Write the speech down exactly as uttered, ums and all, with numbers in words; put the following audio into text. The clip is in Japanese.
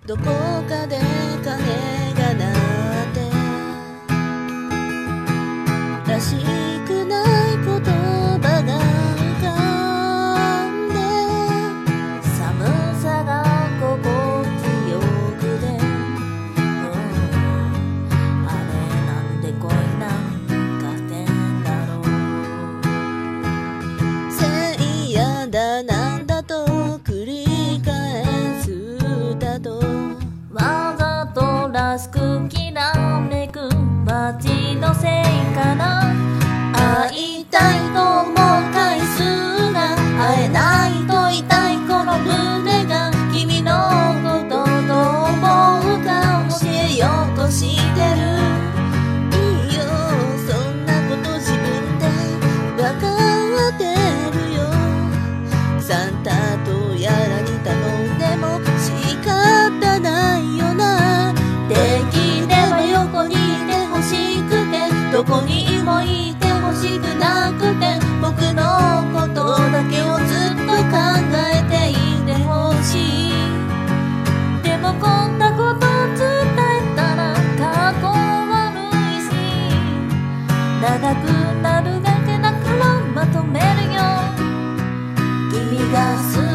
どこかで鐘が鳴ってらしくない言葉が浮かんで寒さが心地よくて、うん、あれなんで恋なんかしてんだろう。せいやだなんだと繰り返す歌とわざとらしくきらめく街のせいかな。会いたいと思う回数が会えないと痛いこの胸が君のことどう思うか教えようとしてる。いいよそんなこと自分でわかってるよ。サンタとやらに頼んでも仕方ないよな。できれば横にいてほしくてどこにもいてほしくなくて僕のことだけをずっと考えていてほしい。でもこんなこと伝えたらかっこ悪いし長くなるだけだからまとめるよ。君が好